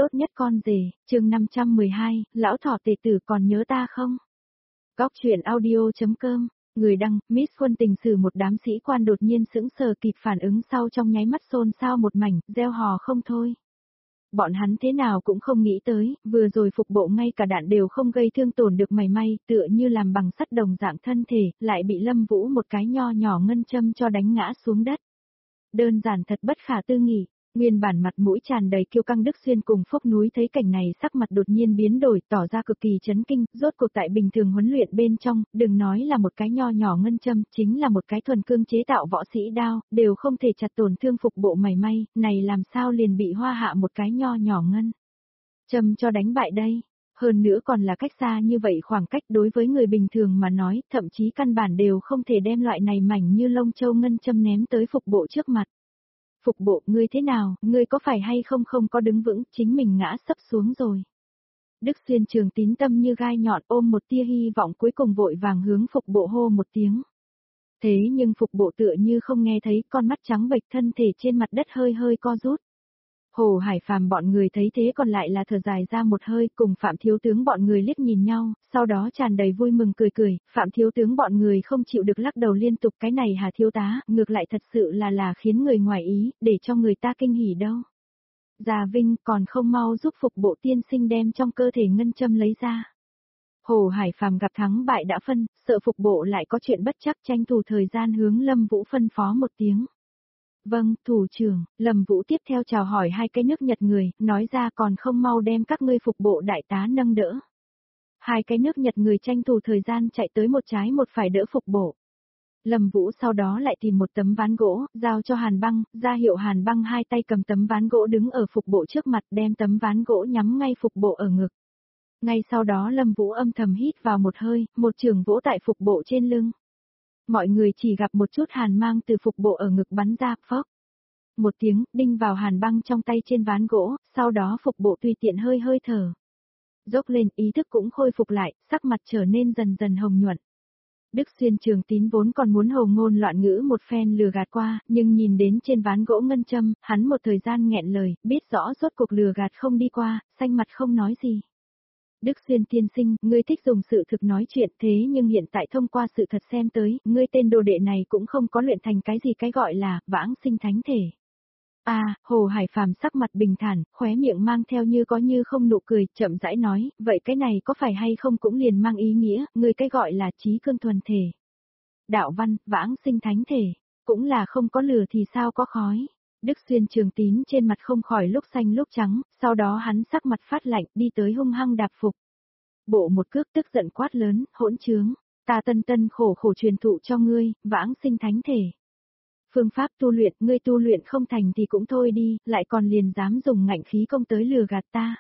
tốt nhất con rể, chương 512, lão thỏ tề tử còn nhớ ta không? Góc truyện audio.com, người đăng, Miss Quân tình sử một đám sĩ quan đột nhiên sững sờ kịp phản ứng sau trong nháy mắt xôn xao một mảnh, reo hò không thôi. Bọn hắn thế nào cũng không nghĩ tới, vừa rồi phục bộ ngay cả đạn đều không gây thương tổn được mảy may, tựa như làm bằng sắt đồng dạng thân thể, lại bị Lâm Vũ một cái nho nhỏ ngân châm cho đánh ngã xuống đất. Đơn giản thật bất khả tư nghị. Nguyên bản mặt mũi tràn đầy kiêu căng Đức Xuyên cùng Phốc Núi thấy cảnh này sắc mặt đột nhiên biến đổi, tỏ ra cực kỳ chấn kinh, rốt cuộc tại bình thường huấn luyện bên trong, đừng nói là một cái nho nhỏ ngân châm, chính là một cái thuần cương chế tạo võ sĩ đao, đều không thể chặt tổn thương phục bộ mảy may, này làm sao liền bị Hoa Hạ một cái nho nhỏ ngân châm cho đánh bại đây. Hơn nữa còn là cách xa như vậy khoảng cách đối với người bình thường mà nói, thậm chí căn bản đều không thể đem loại này mảnh như lông châu ngân châm ném tới phục bộ trước mặt. Phục bộ, ngươi thế nào, ngươi có phải hay không không có đứng vững, chính mình ngã sấp xuống rồi. Đức Xuyên Trường Tín tâm như gai nhọn ôm một tia hy vọng cuối cùng vội vàng hướng phục bộ hô một tiếng. Thế nhưng phục bộ tựa như không nghe thấy, con mắt trắng bệch thân thể trên mặt đất hơi hơi co rút. Hồ Hải Phàm bọn người thấy thế còn lại là thở dài ra một hơi, cùng Phạm Thiếu Tướng bọn người liếc nhìn nhau, sau đó tràn đầy vui mừng cười cười, Phạm Thiếu Tướng bọn người không chịu được lắc đầu liên tục, cái này Hà Thiếu Tá, ngược lại thật sự là khiến người ngoài ý, để cho người ta kinh hỉ đâu. Già Vinh còn không mau giúp phục bộ tiên sinh đem trong cơ thể ngân châm lấy ra. Hồ Hải Phàm gặp thắng bại đã phân, sợ phục bộ lại có chuyện bất chắc, tranh thủ thời gian hướng Lâm Vũ phân phó một tiếng. Vâng, thủ trưởng, Lâm Vũ tiếp theo chào hỏi hai cái nước Nhật người, nói ra còn không mau đem các ngươi phục bộ đại tá nâng đỡ. Hai cái nước Nhật người tranh thủ thời gian chạy tới một trái một phải đỡ phục bộ. Lâm Vũ sau đó lại tìm một tấm ván gỗ, giao cho Hàn Băng, ra hiệu Hàn Băng hai tay cầm tấm ván gỗ đứng ở phục bộ trước mặt, đem tấm ván gỗ nhắm ngay phục bộ ở ngực. Ngay sau đó Lâm Vũ âm thầm hít vào một hơi, một chưởng vỗ tại phục bộ trên lưng. Mọi người chỉ gặp một chút hàn mang từ phục bộ ở ngực bắn ra, phốc. Một tiếng, đinh vào Hàn Băng trong tay trên ván gỗ, sau đó phục bộ tùy tiện hơi hơi thở. Dốc lên, ý thức cũng khôi phục lại, sắc mặt trở nên dần dần hồng nhuận. Đức Xuyên Trường Tín vốn còn muốn hồ ngôn loạn ngữ một phen lừa gạt qua, nhưng nhìn đến trên ván gỗ ngân châm, hắn một thời gian nghẹn lời, biết rõ rốt cuộc lừa gạt không đi qua, xanh mặt không nói gì. Đức Xuyên tiên sinh, ngươi thích dùng sự thực nói chuyện thế nhưng hiện tại thông qua sự thật xem tới, ngươi tên đồ đệ này cũng không có luyện thành cái gì cái gọi là vãng sinh thánh thể. Hồ Hải Phàm sắc mặt bình thản, khóe miệng mang theo như có như không nụ cười, chậm rãi nói, vậy cái này có phải hay không cũng liền mang ý nghĩa, ngươi cái gọi là trí cương thuần thể. Đạo văn, vãng sinh thánh thể, cũng là không có lửa thì sao có khói. Đức Xuyên Trường Tín trên mặt không khỏi lúc xanh lúc trắng, sau đó hắn sắc mặt phát lạnh đi tới hung hăng đạp phục. Bộ một cước tức giận quát lớn, hỗn trướng, ta tân tân khổ khổ truyền thụ cho ngươi, vãng sinh thánh thể. Phương pháp tu luyện, ngươi tu luyện không thành thì cũng thôi đi, lại còn liền dám dùng ngạnh khí công tới lừa gạt ta.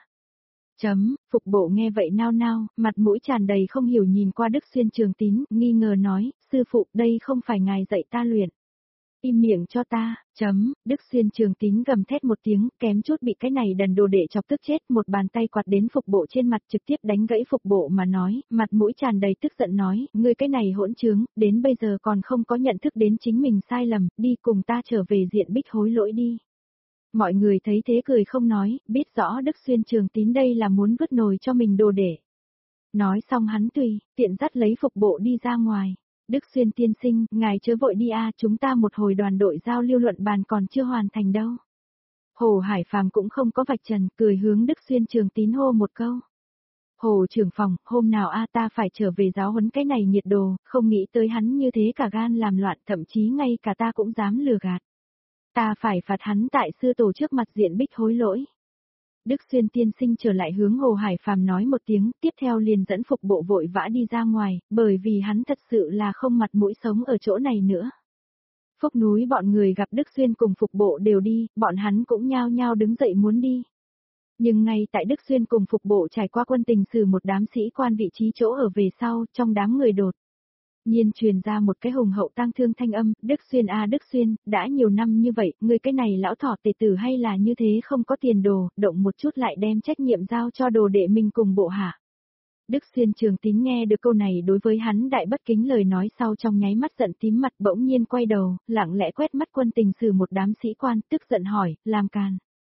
Phục bộ nghe vậy nao nao, mặt mũi tràn đầy không hiểu nhìn qua Đức Xuyên Trường Tín, nghi ngờ nói, sư phụ, đây không phải ngài dạy ta luyện. Im miệng cho ta, Đức Xuyên Trường Tín gầm thét một tiếng, kém chút bị cái này đần đồ đệ chọc tức chết, một bàn tay quạt đến phục bộ trên mặt trực tiếp đánh gãy phục bộ mà nói, mặt mũi tràn đầy tức giận nói, ngươi cái này hỗn trướng, đến bây giờ còn không có nhận thức đến chính mình sai lầm, đi cùng ta trở về diện Bích hối lỗi đi. Mọi người thấy thế cười không nói, biết rõ Đức Xuyên Trường Tín đây là muốn vứt nồi cho mình đồ đệ. Nói xong hắn tiện dắt lấy phục bộ đi ra ngoài. Đức Xuyên tiên sinh, ngài chớ vội đi chúng ta một hồi đoàn đội giao lưu luận bàn còn chưa hoàn thành đâu. Hồ Hải Phàm cũng không có vạch trần, cười hướng Đức Xuyên Trường Tín hô một câu. Hồ trưởng phòng, hôm nào ta phải trở về giáo huấn cái này nhiệt đồ, không nghĩ tới hắn như thế cả gan làm loạn, thậm chí ngay cả ta cũng dám lừa gạt. Ta phải phạt hắn tại sư tổ trước mặt diện Bích hối lỗi. Đức Xuyên tiên sinh trở lại hướng Hồ Hải Phàm nói một tiếng, tiếp theo liền dẫn phục bộ vội vã đi ra ngoài, bởi vì hắn thật sự là không mặt mũi sống ở chỗ này nữa. Phúc núi bọn người gặp Đức Xuyên cùng phục bộ đều đi, bọn hắn cũng nhao nhao đứng dậy muốn đi. Nhưng ngay tại Đức Xuyên cùng phục bộ trải qua quân tình sử một đám sĩ quan vị trí chỗ ở về sau, trong đám người đột nhiên truyền ra một cái hùng hậu tang thương thanh âm, Đức Xuyên Đức Xuyên, đã nhiều năm như vậy, người cái này lão thỏ tề tử hay là như thế không có tiền đồ, động một chút lại đem trách nhiệm giao cho đồ đệ mình cùng bộ hạ. Đức Xuyên Trường Tín nghe được câu này đối với hắn đại bất kính lời nói sau trong nháy mắt giận tím mặt bỗng nhiên quay đầu, lặng lẽ quét mắt quân tình sử một đám sĩ quan tức giận hỏi, làm càn.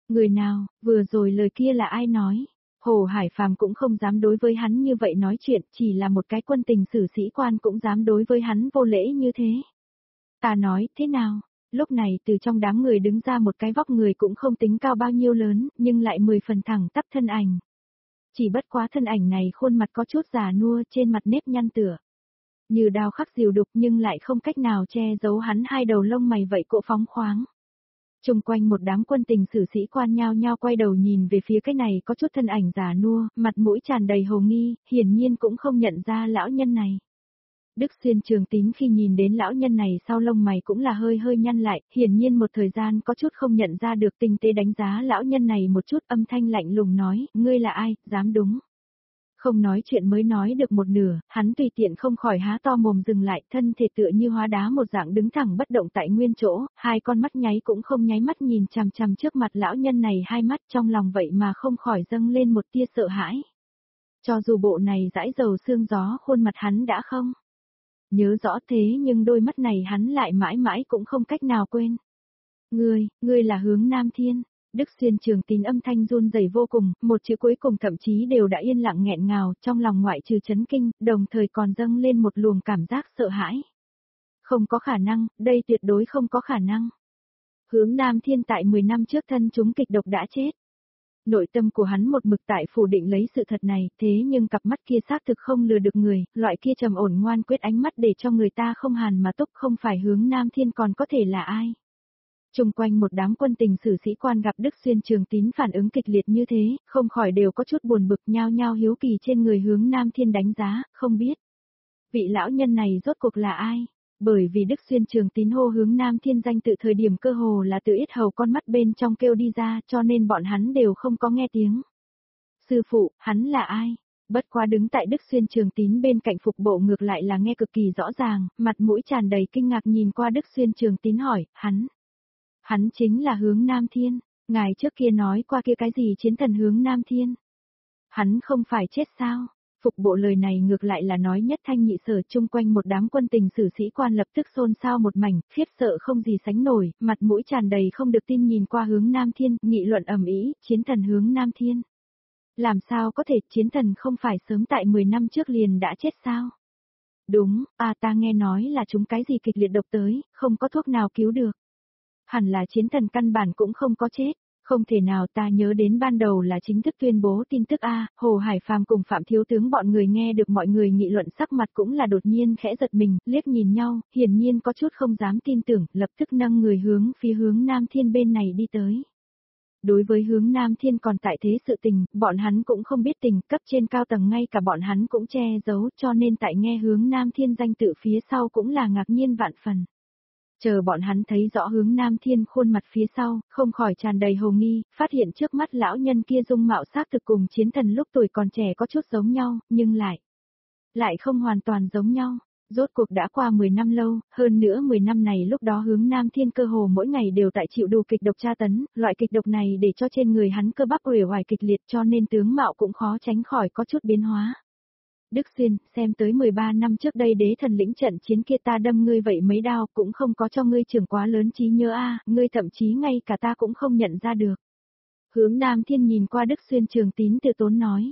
Người nào, vừa rồi lời kia là ai nói? Hồ Hải Phàm cũng không dám đối với hắn như vậy nói chuyện, chỉ là một cái quân tình sử sĩ quan cũng dám đối với hắn vô lễ như thế. Ta nói, thế nào? Lúc này từ trong đám người đứng ra một cái vóc người cũng không tính cao bao nhiêu lớn, nhưng lại 10 phần thẳng tắp thân ảnh. Chỉ bất quá thân ảnh này khuôn mặt có chút già nua, trên mặt nếp nhăn tựa như đao khắc dìu đục, nhưng lại không cách nào che giấu hắn hai đầu lông mày vậy cộ phóng khoáng. Chung quanh một đám quân tình sử sĩ quan nhao nhao quay đầu nhìn về phía cái này có chút thân ảnh già nua, mặt mũi tràn đầy hồ nghi, hiển nhiên cũng không nhận ra lão nhân này. Đức Xuyên Trường Tín khi nhìn đến lão nhân này sau lông mày cũng là hơi hơi nhăn lại, hiển nhiên một thời gian có chút không nhận ra được, tinh tế đánh giá lão nhân này một chút, âm thanh lạnh lùng nói, ngươi là ai, dám đúng. Không nói chuyện mới nói được một nửa, hắn tùy tiện không khỏi há to mồm dừng lại, thân thể tựa như hóa đá một dạng đứng thẳng bất động tại nguyên chỗ, hai con mắt nháy cũng không nháy mắt nhìn chằm chằm trước mặt lão nhân này, hai mắt trong lòng vậy mà không khỏi dâng lên một tia sợ hãi. Cho dù bộ này dãi dầu sương gió, khuôn mặt hắn đã không nhớ rõ, thế nhưng đôi mắt này hắn lại mãi mãi cũng không cách nào quên. Ngươi là Hướng Nam Thiên. Đức Xuyên Trường Tín âm thanh run rẩy vô cùng, một chữ cuối cùng thậm chí đều đã yên lặng nghẹn ngào, trong lòng ngoại trừ chấn kinh, đồng thời còn dâng lên một luồng cảm giác sợ hãi. Không có khả năng, đây tuyệt đối không có khả năng. Hướng Nam Thiên tại 10 năm trước thân chúng kịch độc đã chết. Nội tâm của hắn một mực tại phủ định lấy sự thật này, thế nhưng cặp mắt kia xác thực không lừa được người, loại kia trầm ổn ngoan quyết ánh mắt để cho người ta không hàn mà túc, không phải Hướng Nam Thiên còn có thể là ai. Chung quanh một đám quân tình sử sĩ quan gặp Đức Xuyên Trường Tín phản ứng kịch liệt như thế, không khỏi đều có chút buồn bực, nhao nhao hiếu kỳ trên người Hướng Nam Thiên đánh giá, không biết vị lão nhân này rốt cuộc là ai. Bởi vì Đức Xuyên Trường Tín hô Hướng Nam Thiên danh tự thời điểm cơ hồ là từ yết hầu con mắt bên trong kêu đi ra, cho nên bọn hắn đều không có nghe tiếng. Sư phụ, hắn là ai? Bất quá đứng tại Đức Xuyên Trường Tín bên cạnh Phục Bộ ngược lại là nghe cực kỳ rõ ràng, mặt mũi tràn đầy kinh ngạc nhìn qua Đức Xuyên Trường Tín hỏi, Hắn chính là Hướng Nam Thiên, ngài trước kia nói qua kia cái gì chiến thần Hướng Nam Thiên. Hắn không phải chết sao? Phục Bộ lời này ngược lại là nói nhất thanh nhị sở, chung quanh một đám quân tình sử sĩ quan lập tức xôn xao một mảnh, khiếp sợ không gì sánh nổi, mặt mũi tràn đầy không được tin nhìn qua Hướng Nam Thiên, nghị luận ầm ĩ, chiến thần Hướng Nam Thiên. Làm sao có thể, chiến thần không phải sớm tại 10 năm trước liền đã chết sao? Đúng, ta nghe nói là chúng cái gì kịch liệt độc tới, không có thuốc nào cứu được. Hẳn là chiến thần căn bản cũng không có chết, không thể nào, ta nhớ đến ban đầu là chính thức tuyên bố tin tức Hồ Hải Phàm cùng Phạm Thiếu Tướng bọn người nghe được mọi người nghị luận sắc mặt cũng là đột nhiên khẽ giật mình, liếc nhìn nhau, hiển nhiên có chút không dám tin tưởng, lập tức nâng người hướng phía Hướng Nam Thiên bên này đi tới. Đối với Hướng Nam Thiên còn tại thế sự tình, bọn hắn cũng không biết tình, cấp trên cao tầng ngay cả bọn hắn cũng che giấu, cho nên tại nghe Hướng Nam Thiên danh tự phía sau cũng là ngạc nhiên vạn phần. Chờ bọn hắn thấy rõ Hướng Nam Thiên khuôn mặt phía sau, không khỏi tràn đầy hồ nghi, phát hiện trước mắt lão nhân kia dung mạo xác thực cùng chiến thần lúc tuổi còn trẻ có chút giống nhau, nhưng lại không hoàn toàn giống nhau. Rốt cuộc đã qua 10 năm lâu, hơn nữa 10 năm này lúc đó Hướng Nam Thiên cơ hồ mỗi ngày đều tại chịu đủ kịch độc tra tấn, loại kịch độc này để cho trên người hắn cơ bắp uể oải kịch liệt, cho nên tướng mạo cũng khó tránh khỏi có chút biến hóa. Đức Xuyên, xem tới 13 năm trước đây đế thần lĩnh trận chiến kia ta đâm ngươi vậy mấy đao cũng không có cho ngươi trưởng quá lớn trí nhớ ngươi thậm chí ngay cả ta cũng không nhận ra được. Hướng Nam Thiên nhìn qua Đức Xuyên Trường Tín từ tốn nói.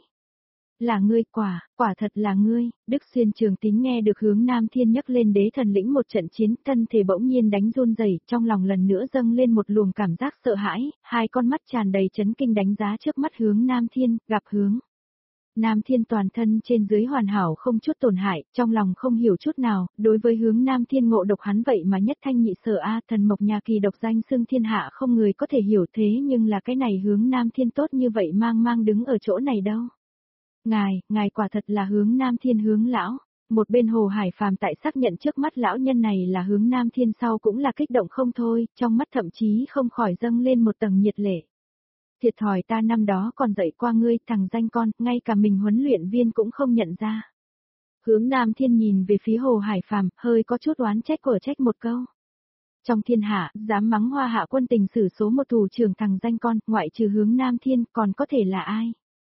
Là ngươi, quả thật là ngươi. Đức Xuyên Trường Tín nghe được Hướng Nam Thiên nhắc lên đế thần lĩnh một trận chiến, thân thể bỗng nhiên đánh run rẩy, trong lòng lần nữa dâng lên một luồng cảm giác sợ hãi, hai con mắt tràn đầy chấn kinh đánh giá trước mắt Hướng Nam Thiên, gặp Hướng Nam Thiên toàn thân trên dưới hoàn hảo không chút tổn hại, trong lòng không hiểu chút nào, đối với Hướng Nam Thiên ngộ độc hắn vậy mà nhất thanh nhị sở thần mộc nhà kỳ độc danh xưng thiên hạ không người có thể hiểu, thế nhưng là cái này Hướng Nam Thiên tốt như vậy mang đứng ở chỗ này đâu. Ngài quả thật là Hướng Nam Thiên Hướng lão. Một bên Hồ Hải Phàm tại xác nhận trước mắt lão nhân này là Hướng Nam Thiên sau cũng là kích động không thôi, trong mắt thậm chí không khỏi dâng lên một tầng nhiệt lệ. Thiệt thòi ta năm đó còn dạy qua ngươi, thằng danh con, ngay cả mình huấn luyện viên cũng không nhận ra. Hướng Nam Thiên nhìn về phía Hồ Hải Phàm, hơi có chút oán trách của trách một câu. Trong thiên hạ, dám mắng Hoa Hạ quân tình sử số một thủ trưởng thằng danh con, ngoại trừ Hướng Nam Thiên còn có thể là ai?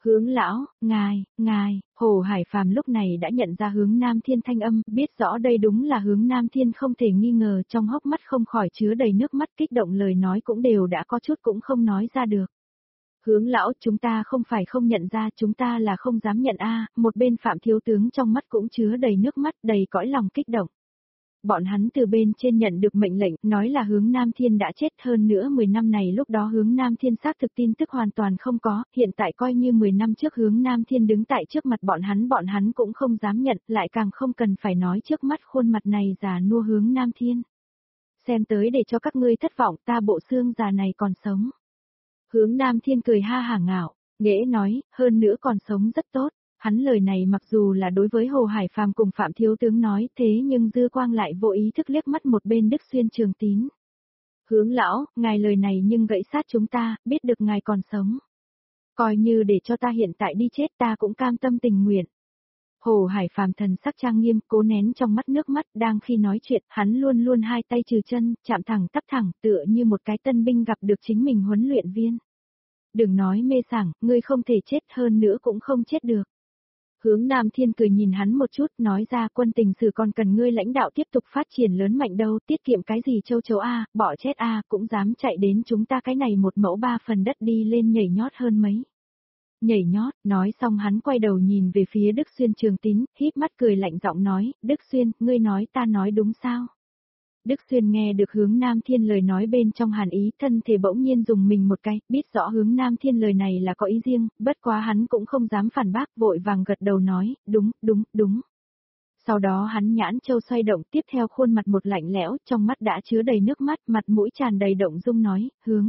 Hướng lão, ngài, Hồ Hải Phàm lúc này đã nhận ra Hướng Nam Thiên thanh âm, biết rõ đây đúng là Hướng Nam Thiên không thể nghi ngờ, trong hốc mắt không khỏi chứa đầy nước mắt, kích động lời nói cũng đều đã có chút cũng không nói ra được. Hướng lão, chúng ta không phải không nhận ra, chúng ta là không dám nhận a. Một bên Phạm thiếu tướng trong mắt cũng chứa đầy nước mắt, đầy cõi lòng kích động. Bọn hắn từ bên trên nhận được mệnh lệnh, nói là Hướng Nam Thiên đã chết, hơn nữa 10 năm này lúc đó Hướng Nam Thiên xác thực tin tức hoàn toàn không có, hiện tại coi như 10 năm trước Hướng Nam Thiên đứng tại trước mặt bọn hắn cũng không dám nhận, lại càng không cần phải nói trước mắt khuôn mặt này già nua Hướng Nam Thiên. Xem tới để cho các ngươi thất vọng, ta bộ xương già này còn sống. Hướng Nam Thiên cười ha hả ngạo, nghễ nói, hơn nữa còn sống rất tốt. Hắn lời này mặc dù là đối với Hồ Hải Phàm cùng Phạm Thiếu Tướng nói, thế nhưng Dư Quang lại vô ý thức liếc mắt một bên Đức Xuyên Trường Tín. Hướng lão, ngài lời này nhưng gãy sát chúng ta, biết được ngài còn sống. Coi như để cho ta hiện tại đi chết ta cũng cam tâm tình nguyện. Hồ Hải Phàm thần sắc trang nghiêm, cố nén trong mắt nước mắt, đang khi nói chuyện, hắn luôn luôn hai tay trừ chân, chạm thẳng tắp thẳng, tựa như một cái tân binh gặp được chính mình huấn luyện viên. Đừng nói mê sảng, ngươi không thể chết, hơn nữa cũng không chết được. Hướng Nam Thiên cười nhìn hắn một chút, nói ra quân tình sử còn cần ngươi lãnh đạo tiếp tục phát triển lớn mạnh đâu, tiết kiệm cái gì châu chấu a, bỏ chết a, cũng dám chạy đến chúng ta cái này một mẫu 3 phần đất đi lên nhảy nhót hơn mấy. Nhảy nhót, nói xong hắn quay đầu nhìn về phía Đức Xuyên Trường Tín, híp mắt cười lạnh giọng nói, Đức Xuyên, ngươi nói ta nói đúng sao? Đức Xuyên nghe được Hướng Nam Thiên lời nói bên trong hàn ý, thân thể bỗng nhiên dùng mình một cái, biết rõ Hướng Nam Thiên lời này là có ý riêng, bất quá hắn cũng không dám phản bác, vội vàng gật đầu nói, đúng. Sau đó hắn nhãn châu xoay động, tiếp theo khuôn mặt một lạnh lẽo, trong mắt đã chứa đầy nước mắt, mặt mũi tràn đầy động dung nói,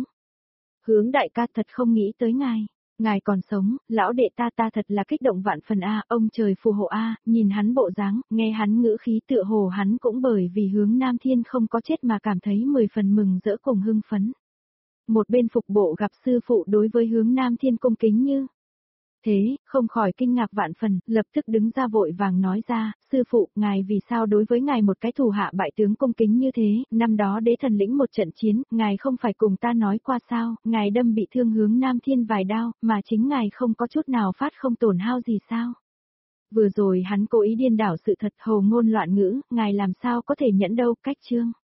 Hướng đại ca thật không nghĩ tới ngài. Ngài còn sống, lão đệ ta thật là kích động vạn phần a, ông trời phù hộ a, nhìn hắn bộ dáng, nghe hắn ngữ khí tựa hồ hắn cũng bởi vì Hướng Nam Thiên không có chết mà cảm thấy 10 phần mừng rỡ cùng hưng phấn. Một bên phục bộ gặp sư phụ đối với Hướng Nam Thiên cung kính như thế, không khỏi kinh ngạc vạn phần, lập tức đứng ra vội vàng nói ra, sư phụ, ngài vì sao đối với ngài một cái thủ hạ bại tướng cung kính như thế, năm đó đế thần lĩnh một trận chiến, ngài không phải cùng ta nói qua sao, ngài đâm bị thương Hướng Nam Thiên vài đao, mà chính ngài không có chút nào phát không tổn hao gì sao. Vừa rồi hắn cố ý điên đảo sự thật hồ ngôn loạn ngữ, ngài làm sao có thể nhẫn đâu, cách chương.